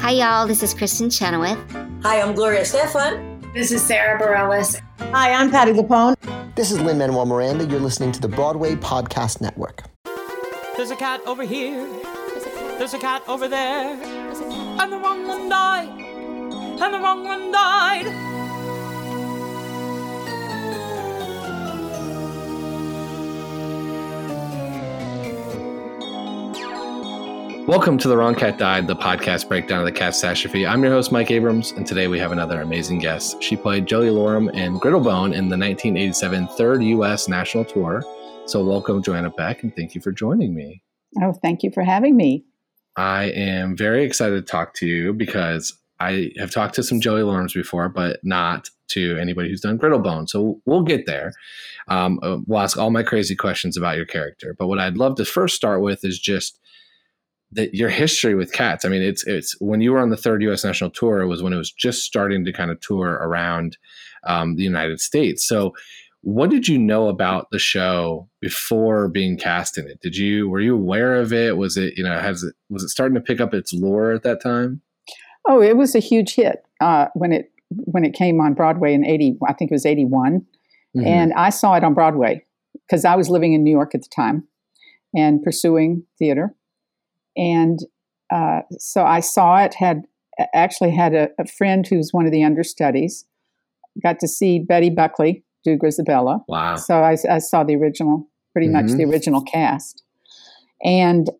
Hi, y'all. This is Kristen Chenoweth. Hi, I'm Gloria Stefan. This is Sarah Bareilles. Hi, I'm Patti LuPone. This is Lin-Manuel Miranda. You're listening to the Broadway Podcast Network. There's a cat over here. There's a cat over there. And the wrong one died. And the wrong one died. Welcome to The Wrong Cat Died, the podcast breakdown of the catastrophe. I'm your host, Mike Abrams, and today we have another amazing guest. She played Joey Loram in Griddlebone in the 1987 third U.S. national tour. So welcome, Joanna Beck, and thank you for joining me. Oh, thank you for having me. I am very excited to talk to you because I have talked to some Joey Lorams before, but not to anybody who's done Griddlebone. So we'll get there. We'll ask all my crazy questions about your character. But what I'd love to first start with is just your history with cats. I mean, it's when you were on the third U.S. national tour, it was when it was just starting to kind of tour around the United States. So what did you know about the show before being cast in it? Were you aware of it? Was it, was it starting to pick up its lore at that time? Oh, it was a huge hit when it came on Broadway in 80, I think it was 81. Mm-hmm. And I saw it on Broadway because I was living in New York at the time and pursuing theater. And so I saw it, had a friend who's one of the understudies, got to see Betty Buckley do Grizabella. Wow. So I saw the original, pretty much the original cast. And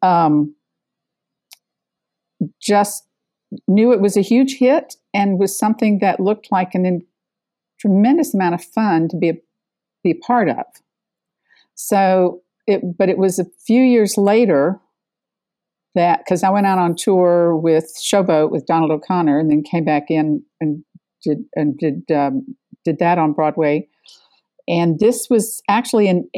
just knew it was a huge hit and was something that looked like a tremendous amount of fun to be a part of. So, but it was a few years later that, because I went out on tour with Showboat with Donald O'Connor, and then came back in and did that on Broadway. And this was actually in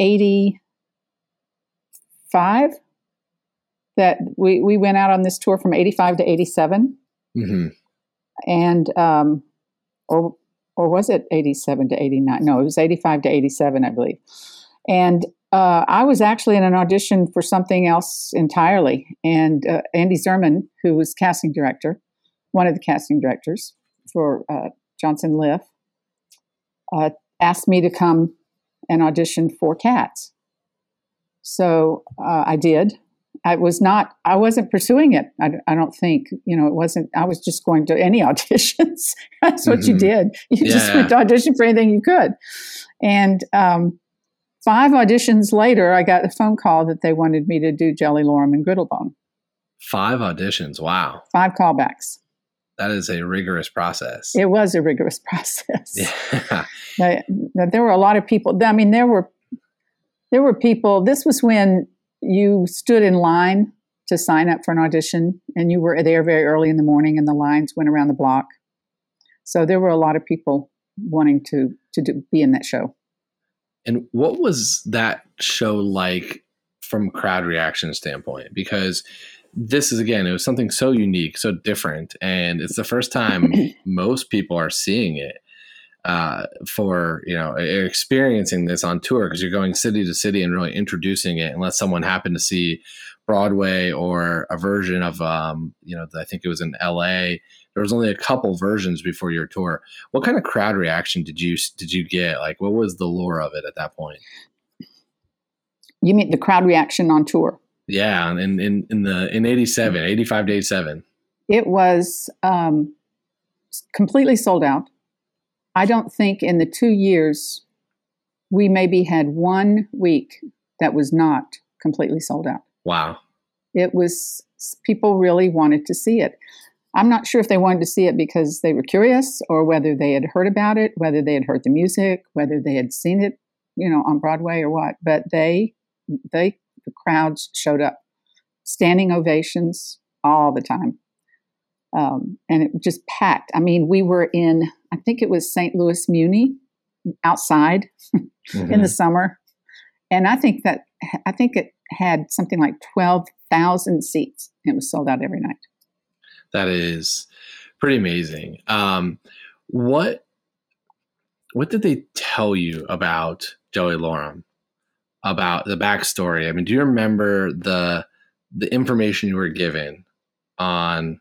85 that we went out on this tour from 85 to 87. Mm-hmm. And or was it 87 to 89? No, it was 85 to 87, I believe. And I was actually in an audition for something else entirely. And Andy Zerman, who was casting director, one of the casting directors for Johnson Liff, asked me to come and audition for Cats. So I did. I wasn't pursuing it. I don't think, it wasn't, I was just going to any auditions. That's what you did. You just went to audition for anything you could. And 5 auditions later, I got a phone call that they wanted me to do Joey Loram and Griddlebone. 5 auditions. Wow. 5 callbacks. That is a rigorous process. It was a rigorous process. Yeah. There were a lot of people. I mean, there were people. This was when you stood in line to sign up for an audition, and you were there very early in the morning, and the lines went around the block. So there were a lot of people wanting to be in that show. And what was that show like from a crowd reaction standpoint? Because this is, again, it was something so unique, so different. And it's the first time most people are seeing it experiencing this on tour, because you're going city to city and really introducing it, unless someone happened to see Broadway or a version of, I think it was in LA. There was only a couple versions before your tour. What kind of crowd reaction did you get? Like, what was the lore of it at that point? You mean the crowd reaction on tour? Yeah, in 87, 85 to 87. It was completely sold out. I don't think in the 2 years we maybe had 1 week that was not completely sold out. Wow. It was, people really wanted to see it. I'm not sure if they wanted to see it because they were curious, or whether they had heard about it, whether they had heard the music, whether they had seen it, on Broadway or what. But the crowds showed up, standing ovations all the time. And it just packed. I mean, we were in, I think it was St. Louis Muni outside in the summer. And I think it had something like 12,000 seats. It was sold out every night. That is pretty amazing. What did they tell you about Joey Loram, about the backstory? I mean, do you remember the information you were given on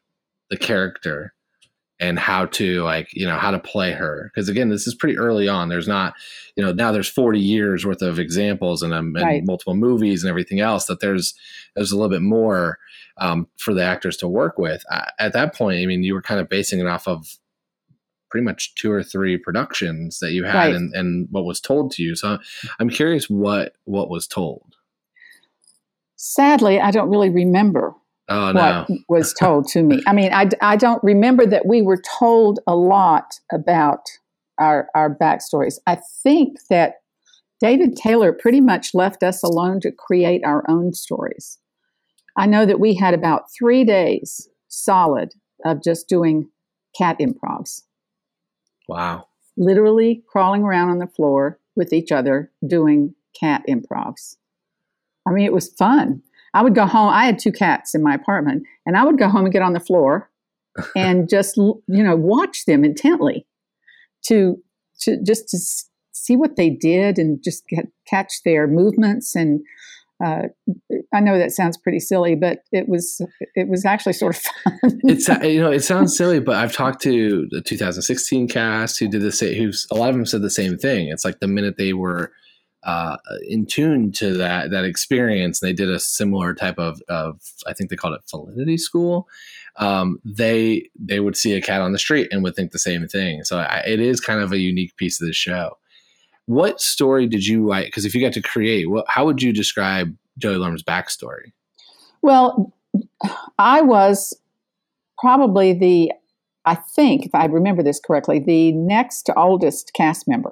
the character and how to how to play her. Because again, this is pretty early on. There's not, now there's 40 years worth of examples and Right. multiple movies and everything else that there's a little bit more for the actors to work with. At that point, I mean, you were kind of basing it off of pretty much 2 or 3 productions that you had Right. and what was told to you. So I'm curious what was told. Sadly, I don't really remember Oh, no. what was told to me. I mean, I don't remember that we were told a lot about our backstories. I think that David Taylor pretty much left us alone to create our own stories. I know that we had about 3 days solid of just doing cat improvs, Wow. literally crawling around on the floor with each other doing cat improvs. I mean, it was fun. I would go home. I had 2 cats in my apartment, and I would go home and get on the floor and just, watch them intently to see what they did and just catch their movements. And I know that sounds pretty silly, but it was actually sort of fun. It sounds silly, but I've talked to the 2016 cast who did the same. A lot of them said the same thing. It's like the minute they were in tune to that experience, they did a similar type of I think they called it validity school. They would see a cat on the street and would think the same thing. So it is kind of a unique piece of the show. What story did you write? Because if you got to create, how would you describe Joey Lerman's backstory? Well, I was probably I think, if I remember this correctly, the next oldest cast member.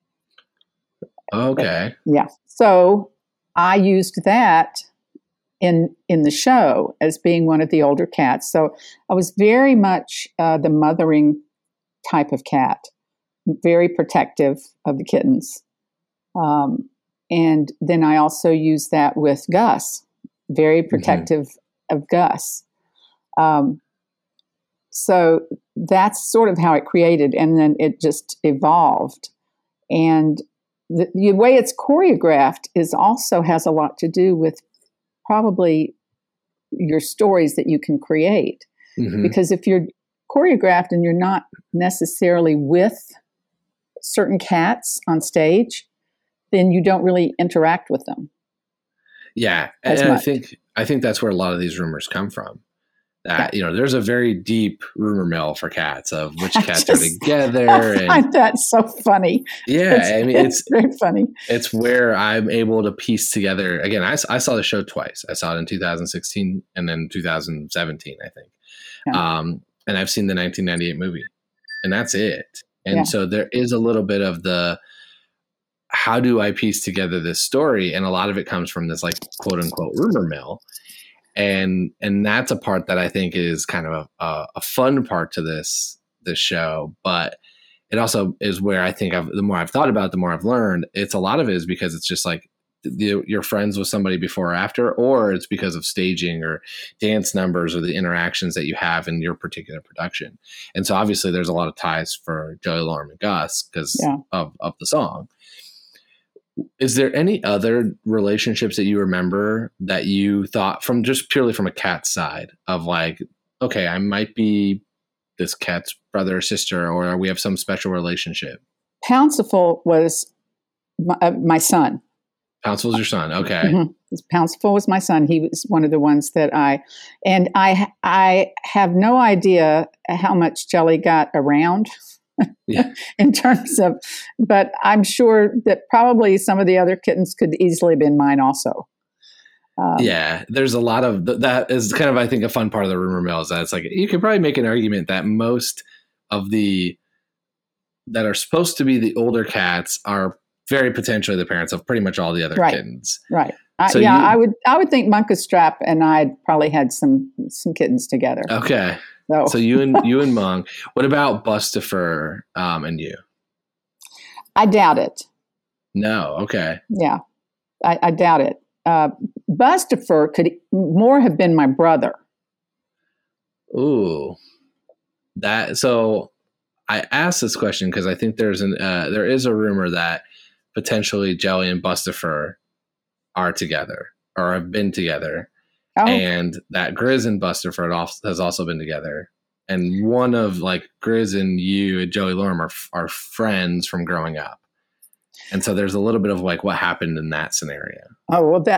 Okay. Yeah. So I used that in the show as being one of the older cats. So I was very much the mothering type of cat, very protective of the kittens. And then I also used that with Gus, very protective of Gus. So that's sort of how it created, and then it just evolved. And the way it's choreographed also has a lot to do with probably your stories that you can create. Mm-hmm. Because if you're choreographed and you're not necessarily with certain cats on stage, then you don't really interact with them. Yeah, as and much. I think that's where a lot of these rumors come from. There's a very deep rumor mill for cats of which cats are together. I find that so funny. Yeah, it's very funny. It's where I'm able to piece together. Again, I saw the show twice. I saw it in 2016 and then 2017, I think. Yeah. And I've seen the 1998 movie, and that's it. And so there is a little bit of the, how do I piece together this story? And a lot of it comes from this like quote unquote rumor mill. And that's a part that I think is kind of a fun part to this show, but it also is where I think the more I've thought about it, the more I've learned. It's a lot of it is because it's just like you're friends with somebody before or after, or it's because of staging or dance numbers or the interactions that you have in your particular production. And so obviously there's a lot of ties for Joey Lerman and Gus because of the song. Is there any other relationships that you remember that you thought from just purely from a cat side of like, okay, I might be this cat's brother or sister, or we have some special relationship? Pounceful was my son. Pounceful's your son. Okay. Mm-hmm. Pounceful was my son. He was one of the ones that I have no idea how much Jelly got around. Yeah. In terms of, but I'm sure that probably some of the other kittens could easily have been mine also. There's a lot of that is kind of, I think, a fun part of the rumor mill is that it's like you could probably make an argument that most of that are supposed to be the older cats are very potentially the parents of pretty much all the other kittens. Right. So I would think Munkustrap and I probably had some kittens together. Okay. So you and Monk. What about Bustopher and you? I doubt it. No. Okay. Yeah, I doubt it. Bustopher could more have been my brother. Ooh, so I asked this question because I think there is a rumor that potentially Jelly and Bustopher are together or have been together. Oh. And that Grizz and Bustopher has also been together. And one of like Grizz and you and Joey Lorem are friends from growing up. And so there's a little bit of like what happened in that scenario. Oh, well,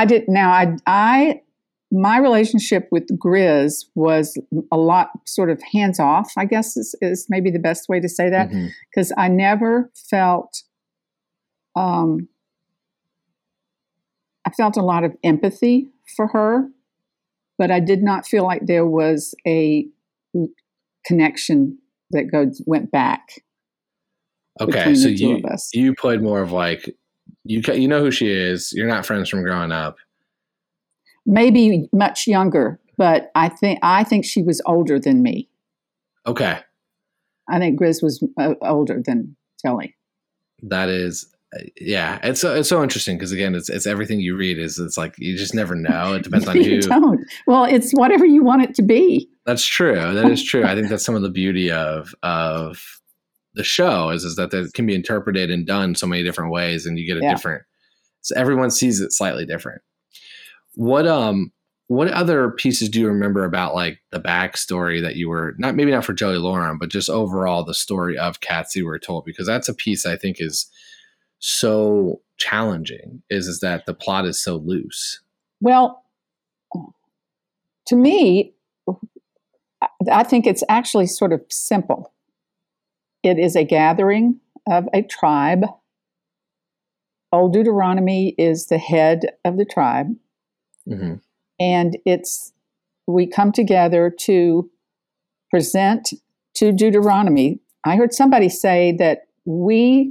my relationship with Grizz was a lot sort of hands off, I guess is maybe the best way to say that. Because I never felt, I felt a lot of empathy for her, but I did not feel like there was a connection that went back. Okay, so you played more of like, you know who she is. You're not friends from growing up. Maybe much younger, but I think she was older than me. Okay. I think Grizz was older than Telly. That is, yeah. It's so interesting because again, it's everything you read it's like you just never know. It depends on who. Don't. Well, it's whatever you want it to be. That's true. That is true. I think that's some of the beauty of the show is that it can be interpreted and done so many different ways, and you get a different. So everyone sees it slightly different. What other pieces do you remember about like the backstory that you were maybe not for Joey Lorem, but just overall the story of Cats you were told? Because that's a piece I think is so challenging is that the plot is so loose. Well, to me, I think it's actually sort of simple. It is a gathering of a tribe. Old Deuteronomy is the head of the tribe. Mm-hmm. And we come together to present to Deuteronomy. I heard somebody say that we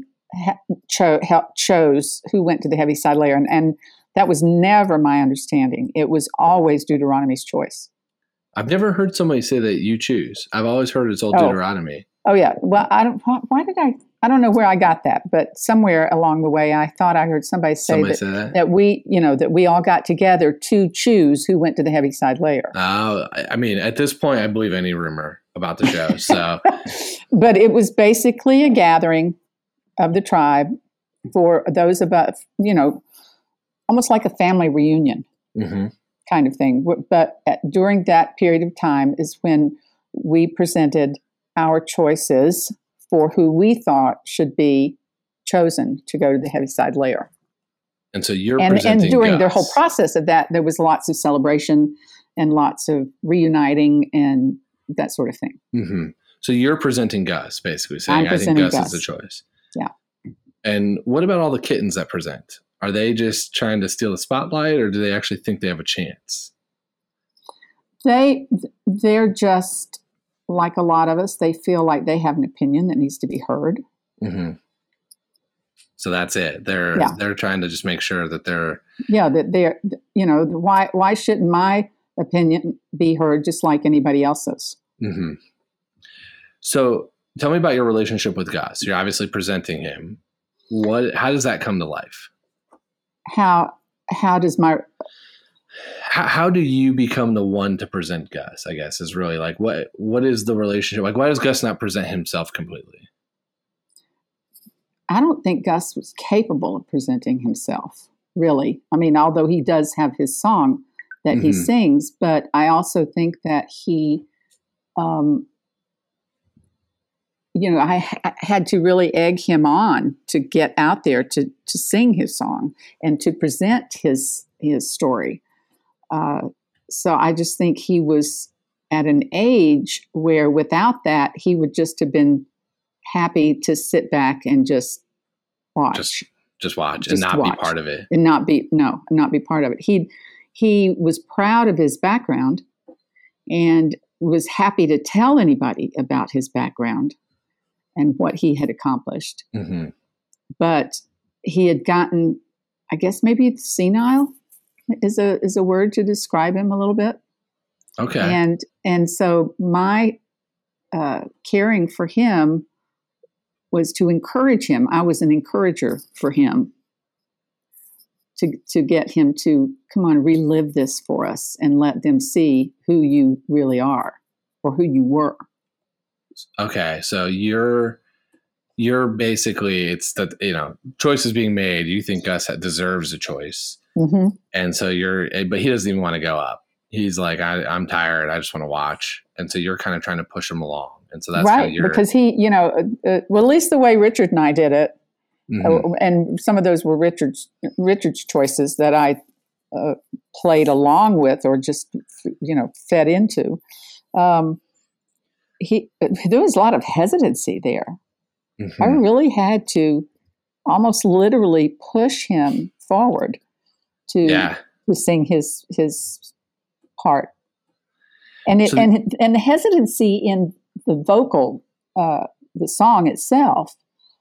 chose who went to the Heaviside Layer, and that was never my understanding. It was always Deuteronomy's choice. I've never heard somebody say that you choose. I've always heard it's Old Deuteronomy. Oh yeah. Well, I don't know where I got that, but somewhere along the way, I thought I heard somebody say that we all got together to choose who went to the Heaviside Layer. I mean, at this point, I believe any rumor about the show. So, but it was basically a gathering of the tribe for those about, almost like a family reunion kind of thing. But during that period of time is when we presented our choices for who we thought should be chosen to go to the Heaviside Layer. And so you're presenting and during Gus. the whole process of that, there was lots of celebration and lots of reuniting and that sort of thing. Mm-hmm. So you're presenting Gus, basically saying, I think Gus is the choice. Yeah. And what about all the kittens that present? Are they just trying to steal the spotlight, or do they actually think they have a chance? They're just like a lot of us. They feel like they have an opinion that needs to be heard. Mm-hmm. So that's it. They're trying to just make sure that they're why shouldn't my opinion be heard just like anybody else's? Mm-hmm. So tell me about your relationship with Gus. You're obviously presenting him. How does that come to life? How do you become the one to present Gus, I guess, is really like, what is the relationship? Like, why does Gus not present himself completely? I don't think Gus was capable of presenting himself, really. I mean, although he does have his song that he sings, but I also think that he, I had to really egg him on to get out there to sing his song and to present his story. So I just think he was at an age where without that, he would just have been happy to sit back and just watch. Just watch and not be part of it. And not be part of it. He was proud of his background and was happy to tell anybody about his background and what he had accomplished. Mm-hmm. But he had gotten, I guess maybe senile is a word to describe him a little bit. Okay. And so my caring for him was to encourage him. I was an encourager for him to get him to come on, relive this for us and let them see who you really are or who you were. Okay. So you're basically, it's that, choice is being made. You think Gus deserves a choice. Mm-hmm. And so but he doesn't even want to go up. He's like, I'm tired. I just want to watch. and so you're kind of trying to push him along, and so that's kind right, of your, because he, well, at least the way Richard and I did it, Mhm. and some of those were Richard's choices that I played along with or just fed into. There was a lot of hesitancy there. Mhm. I really had to almost literally push him forward to sing his part, and the hesitancy in the vocal, the song itself,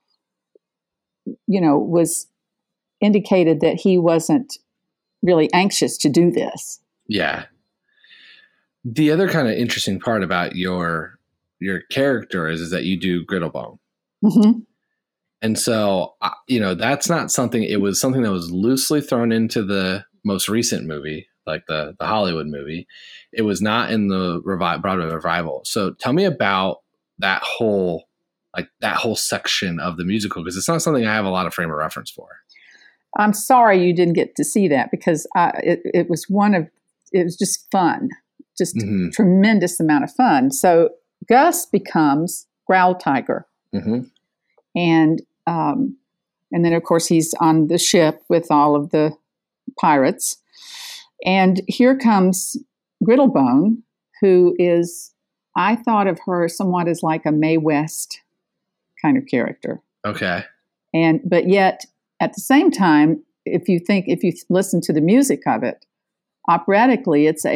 was indicated that he wasn't really anxious to do this. Yeah. The other kind of interesting part about your character is that you do Griddlebone. Mm-hmm. And so, that's not something, it was something that was loosely thrown into the most recent movie, like the Hollywood movie. It was not in the Broadway revival. So tell me about that whole section of the musical, because it's not something I have a lot of frame of reference for. I'm sorry you didn't get to see that, because it was just fun, just Mhm. tremendous amount of fun. So Gus becomes Growl Tiger. Mm-hmm. And then, of course, he's on the ship with all of the pirates. And here comes Griddlebone, who is, I thought of her somewhat as like a Mae West kind of character. Okay. But yet, at the same time, if you listen to the music of it, operatically, it's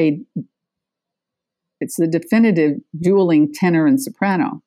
the definitive dueling tenor and soprano.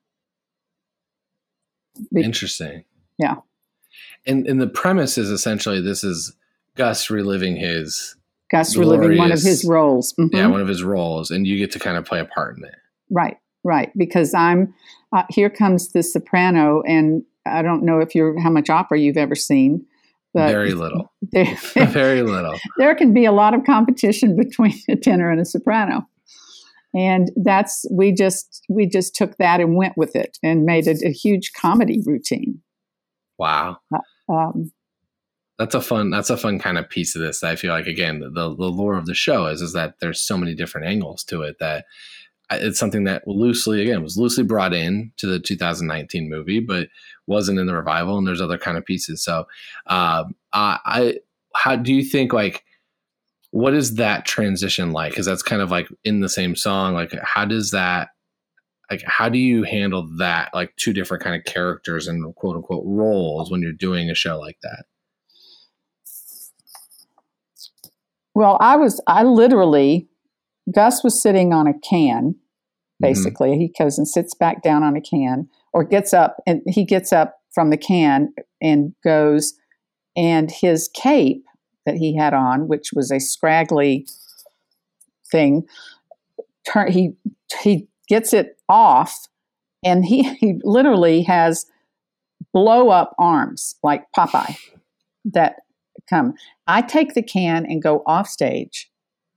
Interesting. Yeah. And the premise is essentially this is Gus reliving one of his roles. Mm-hmm. Yeah, one of his roles, and you get to kind of play a part in it. Right. Because here comes the soprano, and I don't know how much opera you've ever seen, but very little. Very little. There can be a lot of competition between a tenor and a soprano. And we just took that and went with it and made it a huge comedy routine. Wow. That's a fun kind of piece of this. I feel like, again, the lore of the show is that there's so many different angles to it that it's something that was loosely brought in to the 2019 movie, but wasn't in the revival. And there's other kind of pieces. So, how do you think, like, what is that transition like? Because that's kind of like in the same song. Like, how do you handle that, like two different kind of characters and quote unquote roles when you're doing a show like that? Well, Gus was sitting on a can, basically. Mm-hmm. He goes and sits back down on a can, or gets up from the can and goes, and his cape that he had on, which was a scraggly thing, he gets it off, and he literally has blow up arms like Popeye that come. I take the can and go off stage,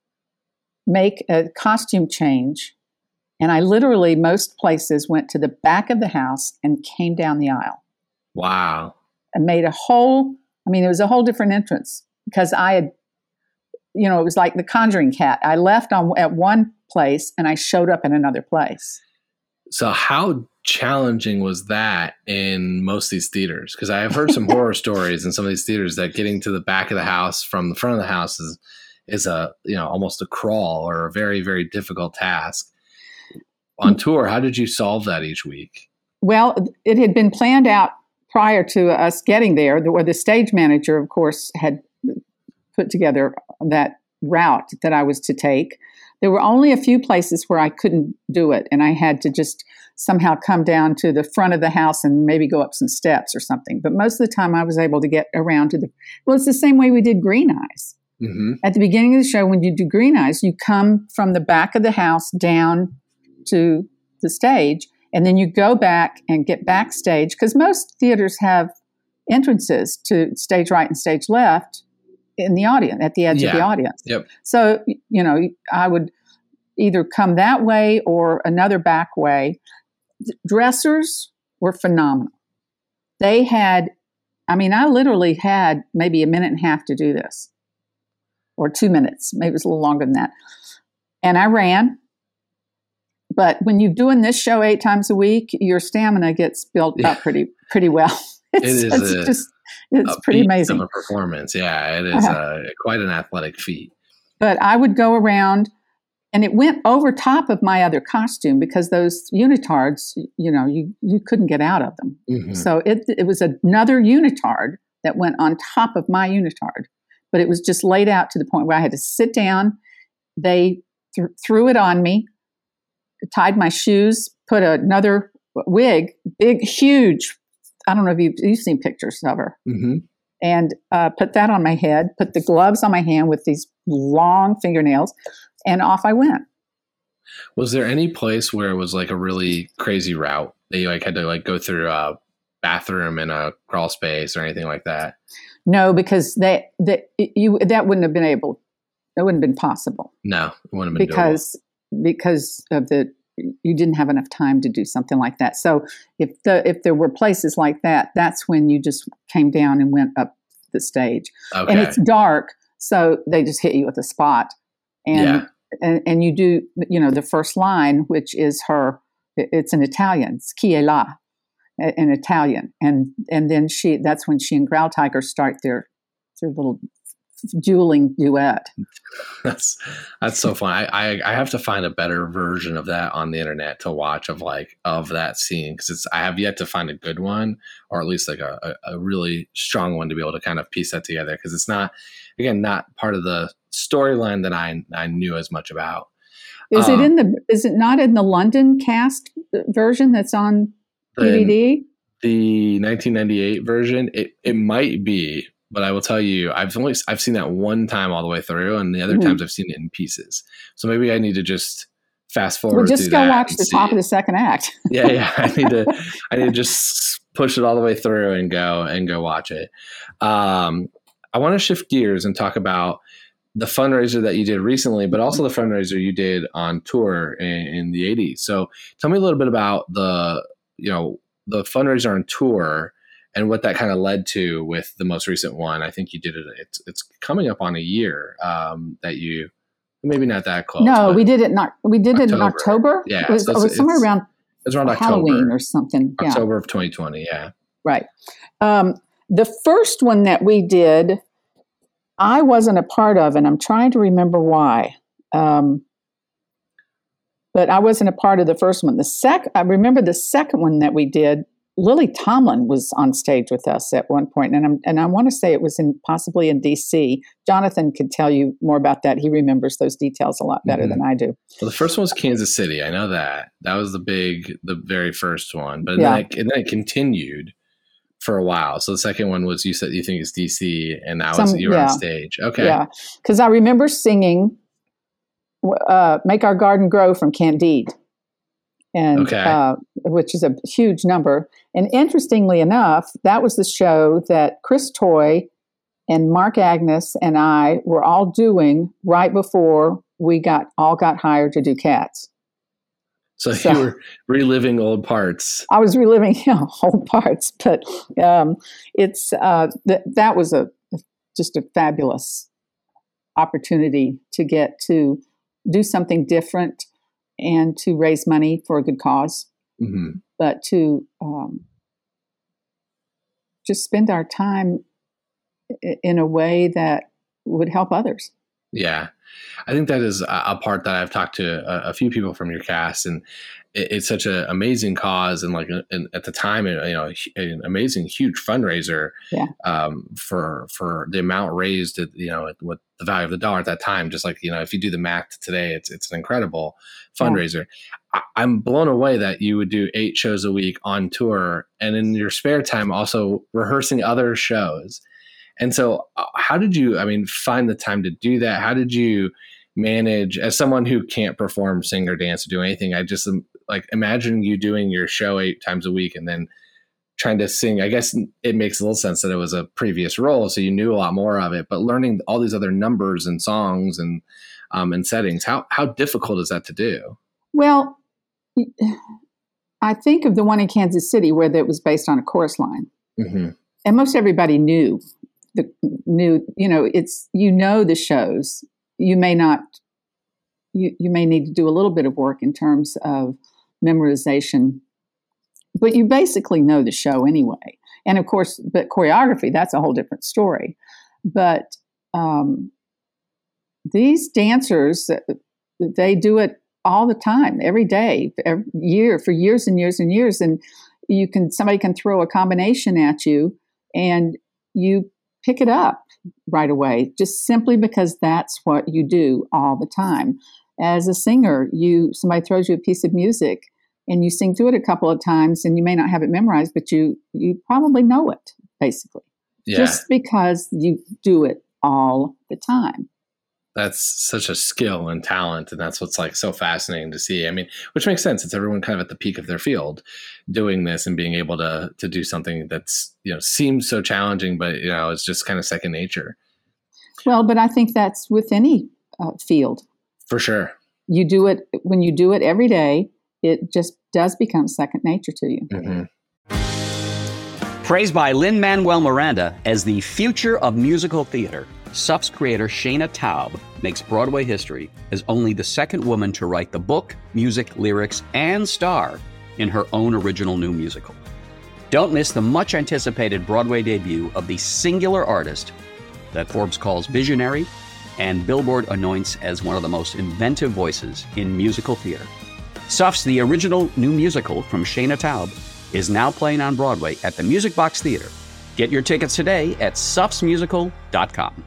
make a costume change, and I literally, most places, went to the back of the house and came down the aisle. Wow. And made it was a whole different entrance, because I had, it was like the Conjuring Cat. I left at one place and I showed up in another place. So how challenging was that in most of these theaters? Because I have heard some horror stories in some of these theaters that getting to the back of the house from the front of the house is a, almost a crawl or a very, very difficult task. On tour, how did you solve that each week? Well, it had been planned out prior to us getting there, where the stage manager, of course, had put together that route that I was to take. There were only a few places where I couldn't do it, and I had to just somehow come down to the front of the house and maybe go up some steps or something. But most of the time I was able to get around to it's the same way we did Green Eyes. Mm-hmm. At the beginning of the show, when you do Green Eyes, you come from the back of the house down to the stage, and then you go back and get backstage, because most theaters have entrances to stage right and stage left in the audience, at the edge of the audience. Yep. So, I would either come that way or another back way. Dressers were phenomenal. They had, I literally had maybe a minute and a half to do this, or 2 minutes. Maybe it was a little longer than that. And I ran But when you're doing this show 8 times a week, your stamina gets built up pretty well. It's pretty amazing. Of a performance. Yeah, it is quite an athletic feat. But I would go around, and it went over top of my other costume because those unitards, you couldn't get out of them. Mm-hmm. So it was another unitard that went on top of my unitard, but it was just laid out to the point where I had to sit down. They threw it on me, tied my shoes, put another wig, big, huge. I don't know if you've seen pictures of her. Mm-hmm. And put that on my head, put the gloves on my hand with these long fingernails, and off I went. Was there any place where it was like a really crazy route that you like had to like go through a bathroom in a crawl space or anything like that? No, because that wouldn't have been able. That wouldn't have been possible. No, it wouldn't have been because of you didn't have enough time to do something like that. So if there were places like that, that's when you just came down and went up the stage. Okay. And it's dark, so they just hit you with a spot. And you do, the first line, which is it's in Italian, it's Chi è là, in Italian. And then that's when she and Growl Tiger start their little dueling duet. That's so fun. I have to find a better version of that on the internet to watch of that scene, because I have yet to find a good one, or at least like a really strong one to be able to kind of piece that together, because it's not part of the storyline that I knew as much about. Is it not in the London cast version that's on DVD? The 1998 version, it might be. But I will tell you, I've seen that one time all the way through, and the other times I've seen it in pieces. So maybe I need to just fast forward. Well, just go watch the top of the second act. Yeah. I need to just push it all the way through and go watch it. I want to shift gears and talk about the fundraiser that you did recently, but also the fundraiser you did on tour in the 80s. So tell me a little bit about the fundraiser on tour and what that kind of led to with the most recent one. I think you did it. It's coming up on a year that you, maybe not that close. No, we did it in October. Yeah, it was somewhere around. It was around Halloween October or something. Yeah. October of 2020. Yeah. Right. The first one that we did, I wasn't a part of, and I'm trying to remember why. But I wasn't a part of the first one. I remember the second one that we did. Lily Tomlin was on stage with us at one point, and I want to say it was possibly in DC. Jonathan could tell you more about that. He remembers those details a lot better than I do. Well, the first one was Kansas City. I know that was the very first one, but then it continued for a while. So the second one was, you said you think it's DC, and you were on stage. Okay, yeah, because I remember singing "Make Our Garden Grow" from Candide. And which is a huge number. And interestingly enough, that was the show that Chris Toy and Mark Agnes and I were all doing right before we got hired to do Cats. So you were reliving old parts. I was reliving old parts, but it's that was just a fabulous opportunity to get to do something different and to raise money for a good cause, but to just spend our time in a way that would help others. Yeah. I think that is a part that I've talked to a few people from your cast, and it's such an amazing cause, and at the time, an amazing, huge fundraiser for the amount raised, with the value of the dollar at that time. Just like, if you do the math today, it's an incredible fundraiser. Yeah. I'm blown away that you would do 8 shows a week on tour, and in your spare time also rehearsing other shows. And so how did you, find the time to do that? How did you manage, as someone who can't perform, sing or dance or do anything? I just imagine you doing your show 8 times a week and then trying to sing. I guess it makes a little sense that it was a previous role, so you knew a lot more of it, but learning all these other numbers and songs and settings, how difficult is that to do? Well, I think of the one in Kansas City where it was based on a chorus line. Mm-hmm. And most everybody knew the shows. You may not you may need to do a little bit of work in terms of memorization, but you basically know the show anyway. And of course, but choreography, that's a whole different story. But these dancers, they do it all the time, every day, every year, for years and years and years. And somebody can throw a combination at you and you pick it up right away, just simply because that's what you do all the time. As a singer, somebody throws you a piece of music and you sing through it a couple of times, and you may not have it memorized, but you probably know it, basically, just because you do it all the time. That's such a skill and talent, and that's what's like so fascinating to see. I mean, which makes sense. It's everyone kind of at the peak of their field doing this and being able to do something that's, seems so challenging, but, it's just kind of second nature. Well, but I think that's with any field. For sure. You do it, when you do it every day, it just does become second nature to you. Mm-hmm. Praised by Lin-Manuel Miranda as the future of musical theater, SUF's creator Shana Taub makes Broadway history as only the second woman to write the book, music, lyrics, and star in her own original new musical. Don't miss the much-anticipated Broadway debut of the singular artist that Forbes calls visionary and Billboard anoints as one of the most inventive voices in musical theater. SUF's The Original New Musical from Shana Taub is now playing on Broadway at the Music Box Theater. Get your tickets today at sufsmusical.com.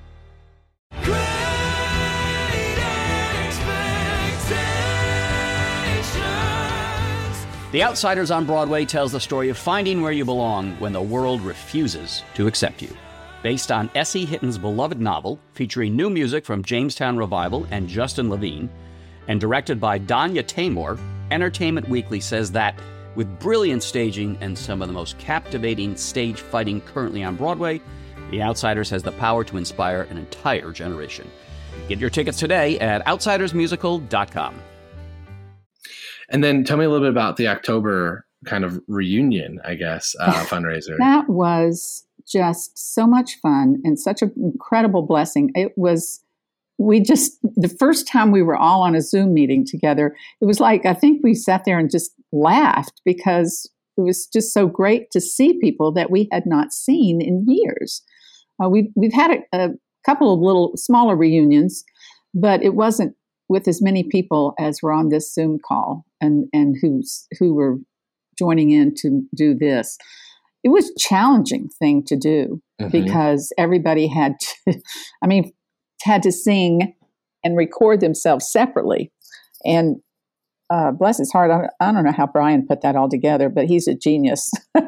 The Outsiders on Broadway tells the story of finding where you belong when the world refuses to accept you. Based on S.E. Hitton's beloved novel, featuring new music from Jamestown Revival and Justin Levine, and directed by Danya Taymor, Entertainment Weekly says that, with brilliant staging and some of the most captivating stage fighting currently on Broadway, The Outsiders has the power to inspire an entire generation. Get your tickets today at outsidersmusical.com. And then tell me a little bit about the October kind of reunion, I guess, fundraiser. That was just so much fun and such an incredible blessing. It was, the first time we were all on a Zoom meeting together, it was like, I think we sat there and just laughed because it was just so great to see people that we had not seen in years. We've had a couple of little smaller reunions, but it wasn't with as many people as were on this Zoom call and who were joining in to do this. It was a challenging thing to do because everybody had to sing and record themselves separately. And bless his heart, I don't know how Brian put that all together, but he's a genius.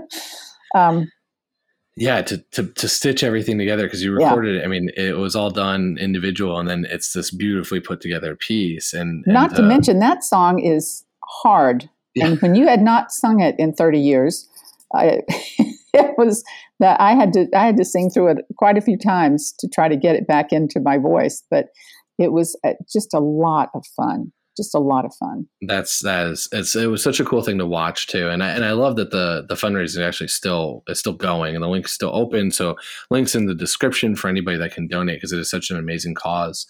To stitch everything together, because you recorded it. I mean, it was all done individual, and then it's this beautifully put together piece. And not to mention that song is hard. Yeah. And when you had not sung it in 30 years, it was that I had to sing through it quite a few times to try to get it back into my voice. But it was just a lot of fun. Just a lot of fun. It was such a cool thing to watch too, and I love that the fundraising actually is still going, and the link's still open. So links in the description for anybody that can donate, because it is such an amazing cause.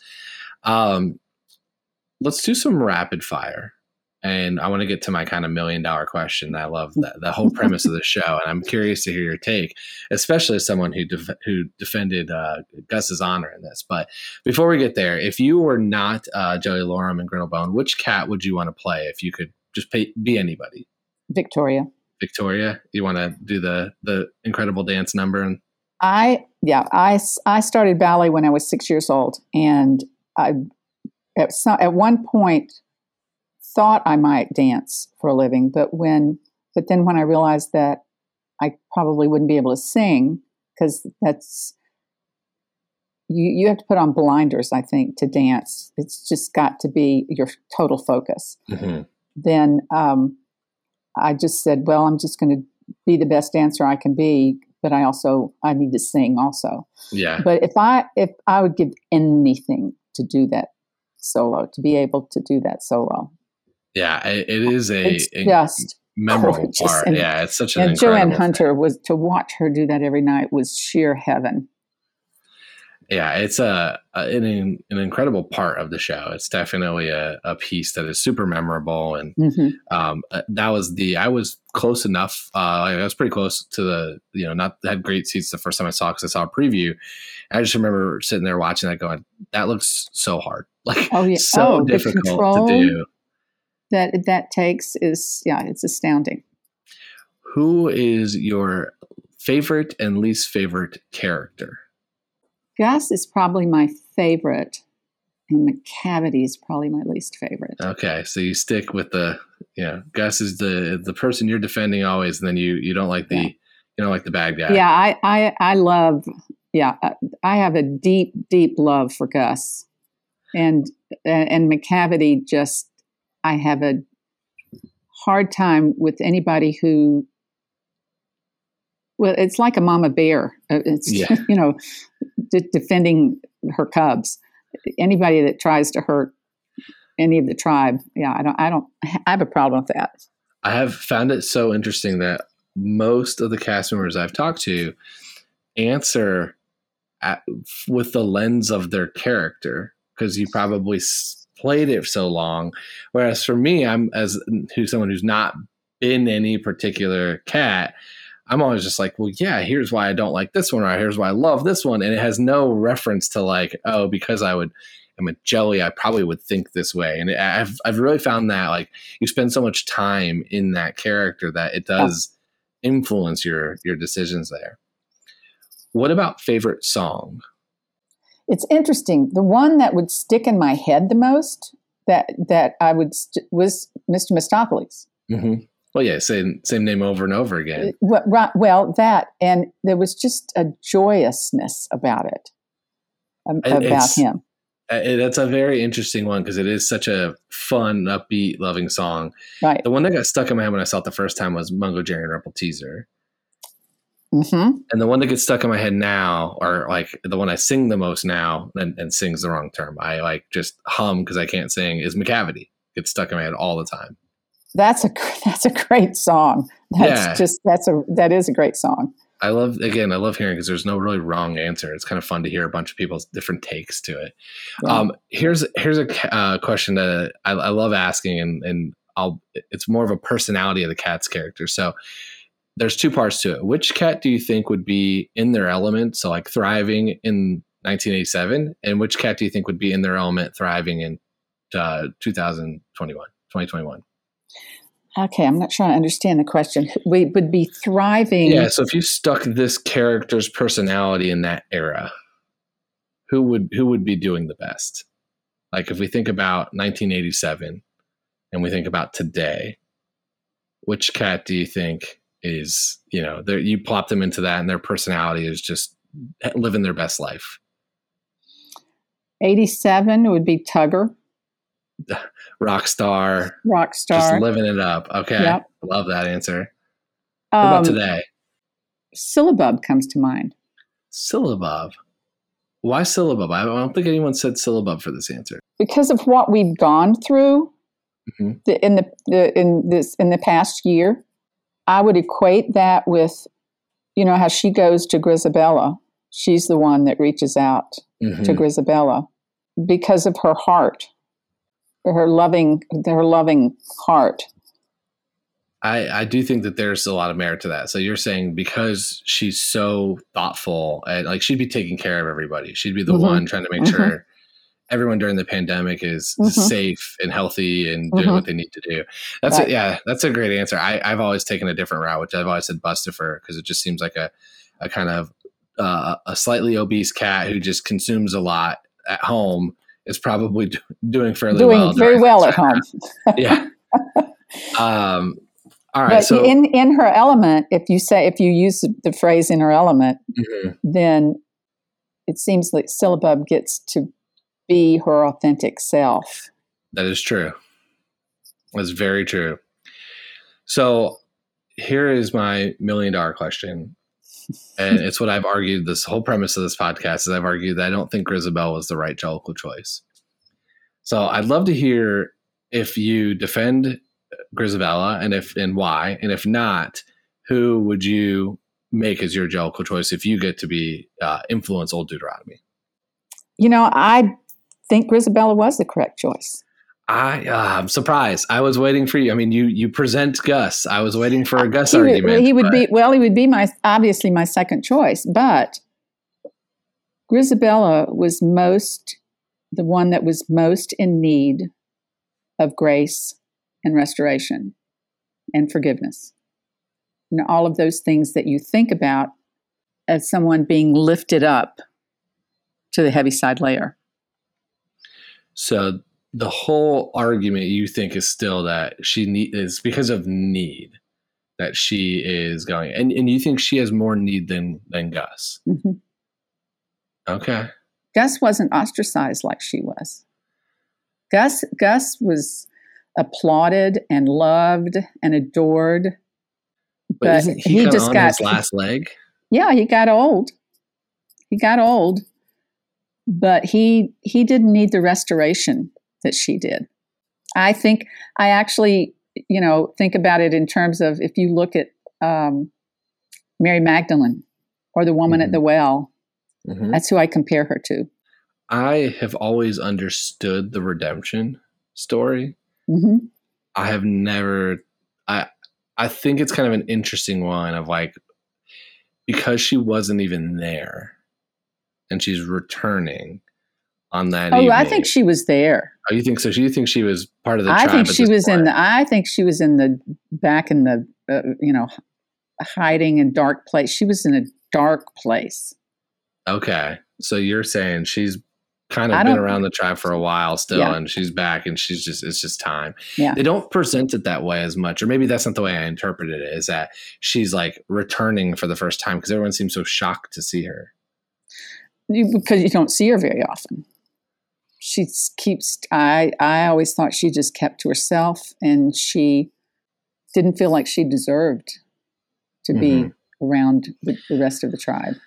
Let's do some rapid fire, and I want to get to my kind of $1 million question. I love the whole premise of the show, and I'm curious to hear your take, especially as someone who defended Gus's honor in this. But before we get there, if you were not Joey Loram and Grintlebone, which cat would you want to play if you could just be anybody? Victoria. Victoria, you want to do the incredible dance number? I started ballet when I was 6 years old, and I at one point thought I might dance for a living, but then when I realized that I probably wouldn't be able to sing, because that's you have to put on blinders, I think, to dance. It's just got to be your total focus. Mm-hmm. Then I just said, well, I'm just going to be the best dancer I can be, but I need to sing also. Yeah. But if I would give anything to do that solo, to be able to do that solo. Yeah, it is it's just memorable part. And, it's such an incredible Joanne thing. Hunter, to watch her do that every night was sheer heaven. Yeah, it's an incredible part of the show. It's definitely a piece that is super memorable, and that was I was close enough. I was pretty close to not had great seats the first time I saw it because I saw a preview. I just remember sitting there watching that, going, "That looks so hard, so difficult to do." That takes it's astounding. Who is your favorite and least favorite character? Gus is probably my favorite, and Macavity is probably my least favorite. Okay, so you stick with Gus is the person you're defending always, and then you don't like the bad guy. Yeah, I love. Yeah, I have a deep love for Gus, and Macavity. Just I have a hard time with anybody who. Well, it's like a mama bear. It's defending her cubs. Anybody that tries to hurt any of the tribe, I have a problem with that. I have found it so interesting that most of the cast members I've talked to answer with the lens of their character, because you probably played it so long. Whereas for me, I'm someone who's not been any particular cat. I'm always just like, well, yeah, here's why I don't like this one, or here's why I love this one. And it has no reference to because I'm a jelly, I probably would think this way. And I've really found that you spend so much time in that character that it does influence your decisions there. What about favorite song? It's interesting. The one that would stick in my head the most that I would was Mr. Mistopheles. Mm-hmm. Well, yeah, same name over and over again. Well, that, and there was just a joyousness about it, about him. That's a very interesting one because it is such a fun, upbeat, loving song. Right. The one that got stuck in my head when I saw it the first time was Mungo Jerry and Rebel Teaser. Mm-hmm. And the one that gets stuck in my head now, or the one I sing the most now, and sing's the wrong term, I just hum because I can't sing, is Macavity. Gets stuck in my head all the time. That's a great song. That is a great song. I love hearing because there's no really wrong answer. It's kind of fun to hear a bunch of people's different takes to it. Yeah. Here's a question that I love asking, and it's more of a personality of the cat's character. So there's two parts to it. Which cat do you think would be in their element, so thriving in 1987, and which cat do you think would be in their element, thriving in 2021? Okay, I'm not sure I understand the question. We would be thriving. Yeah, so if you stuck this character's personality in that era, who would be doing the best? If we think about 1987 and we think about today, which cat do you think is, you plop them into that and their personality is just living their best life? 87 would be Tugger. Rock star, just living it up. Okay, yep. Love that answer. What about today? Syllabub comes to mind. Syllabub. Why Syllabub? I don't think anyone said Syllabub for this answer. Because of what we've gone through in the past year, I would equate that with, how she goes to Grizabella. She's the one that reaches out to Grizabella because of her heart. Her loving heart. I do think that there's a lot of merit to that. So you're saying because she's so thoughtful and she'd be taking care of everybody. She'd be the one trying to make sure everyone during the pandemic is safe and healthy and doing what they need to do. That's right. That's a great answer. I've always taken a different route, which I've always said Bustifer, because it just seems like a kind of a slightly obese cat who just consumes a lot at home. Is probably doing fairly well. Doing very well at home. Yeah. All right. But so in her element, if you use the phrase "in her element," then it seems like Syllabub gets to be her authentic self. That is true. That's very true. So here is my $1 million question. And it's what I've argued. This whole premise of this podcast is I've argued that I don't think Grizabella was the right Jellicle choice. So I'd love to hear if you defend Grizabella and why, and if not, who would you make as your Jellicle choice if you get to be influence Old Deuteronomy? I think Grizabella was the correct choice. I'm surprised. I was waiting for you. I mean, you present Gus. I was waiting for a Gus argument. He would be obviously my second choice, but Grizabella was the one that was most in need of grace and restoration and forgiveness. And all of those things that you think about as someone being lifted up to the Heaviside Layer. So the whole argument you think is still that is because of need that she is going, and you think she has more need than Gus. Mm-hmm. Okay. Gus wasn't ostracized like she was. Gus was applauded and loved and adored. But isn't he just got his last leg? Yeah, he got old. But he didn't need the restoration that she did. I actually, think about it in terms of if you look at Mary Magdalene or the woman at the well, that's who I compare her to. I have always understood the redemption story. Mm-hmm. I have never, I think it's kind of an interesting one of like, because she wasn't even there and she's returning on that evening. I think she was there. Oh, you think so? You think she was part of the tribe? I think she was in the back in the, hiding in dark place. She was in a dark place. Okay. So you're saying she's kind of been around the tribe for a while still, and she's back, and it's just time. Yeah. They don't present it that way as much, or maybe that's not the way I interpreted it, is that she's like returning for the first time because everyone seems so shocked to see her. Because you don't see her very often. I always thought she just kept to herself, and she didn't feel like she deserved to be around the rest of the tribe.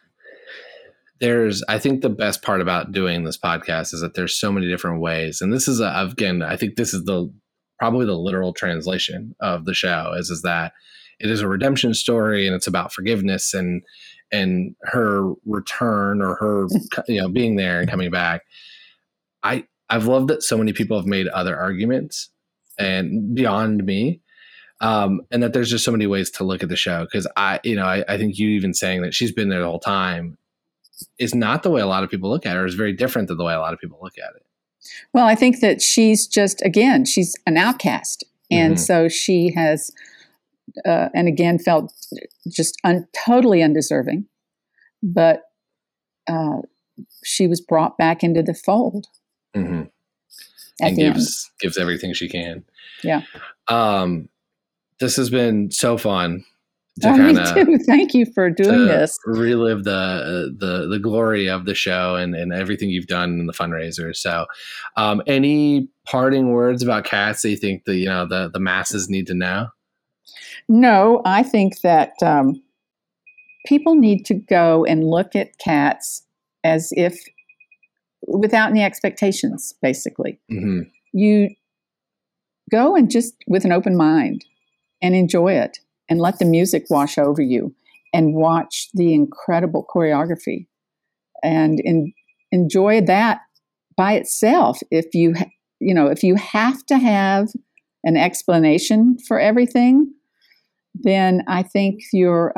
I think the best part about doing this podcast is that there's so many different ways. And this is, again, I think this is probably the literal translation of the show is that it is a redemption story, and it's about forgiveness and her return, or her, being there and coming back. I've loved that so many people have made other arguments and beyond me. And that there's just so many ways to look at the show. Cause I think you even saying that she's been there the whole time is not the way a lot of people look at her. It's very different than the way a lot of people look at it. Well, I think that she's she's an outcast. And so she has, and again, felt just totally undeserving, but she was brought back into the fold. Mm-hmm. And gives everything she can. Yeah. This has been so fun. Me too. Thank you for doing this. Relive the glory of the show and everything you've done in the fundraiser. So, any parting words about Cats that you think the masses need to know? No, I think that people need to go and look at Cats as if without any expectations. Basically, you go and just with an open mind and enjoy it. And let the music wash over you, and watch the incredible choreography, and enjoy that by itself. If you have to have an explanation for everything, then I think you're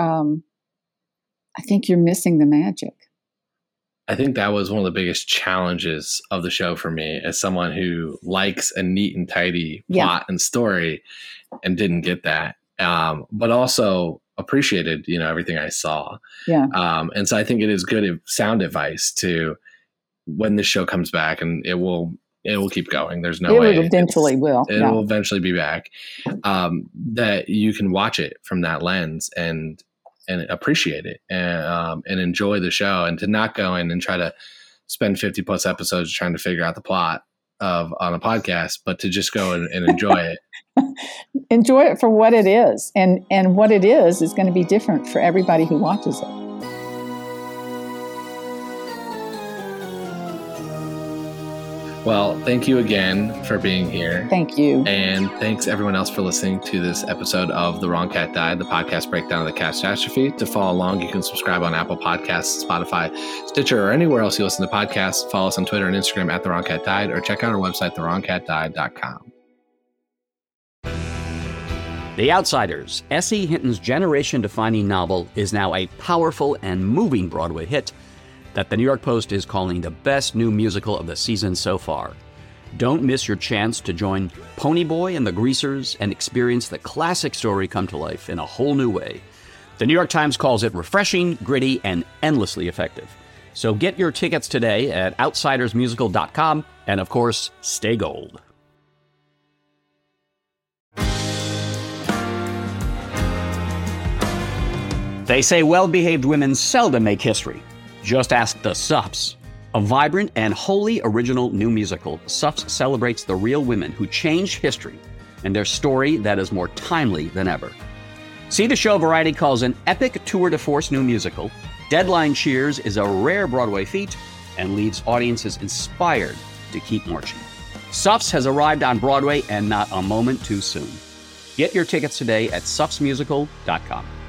missing the magic. I think that was one of the biggest challenges of the show for me, as someone who likes a neat and tidy plot and story, and didn't get that. But also appreciated, everything I saw. Yeah. And so I think it is good sound advice to when the show comes back, and it will keep going. There's no way. It will eventually be back. That you can watch it from that lens and appreciate it and enjoy the show, and to not go in and try to spend 50 plus episodes trying to figure out the plot on a podcast, but to just go and enjoy it. Enjoy it for what it is. And what it is going to be different for everybody who watches it. Well, thank you again for being here. Thank you. And thanks everyone else for listening to this episode of The Wrong Cat Died, the podcast breakdown of the catastrophe. To follow along, you can subscribe on Apple Podcasts, Spotify, Stitcher, or anywhere else you listen to podcasts. Follow us on Twitter and Instagram at The Wrong Cat Died, or check out our website, thewrongcatdied.com. The Outsiders, S.E. Hinton's generation-defining novel, is now a powerful and moving Broadway hit that the New York Post is calling the best new musical of the season so far. Don't miss your chance to join Ponyboy and the Greasers and experience the classic story come to life in a whole new way. The New York Times calls it refreshing, gritty, and endlessly effective. So get your tickets today at outsidersmusical.com, and of course, stay gold. They say well-behaved women seldom make history. Just ask the Suffs. A vibrant and wholly original new musical, Suffs celebrates the real women who changed history and their story that is more timely than ever. See the show Variety calls an epic tour de force new musical. Deadline cheers is a rare Broadway feat and leaves audiences inspired to keep marching. Suffs has arrived on Broadway and not a moment too soon. Get your tickets today at suffsmusical.com.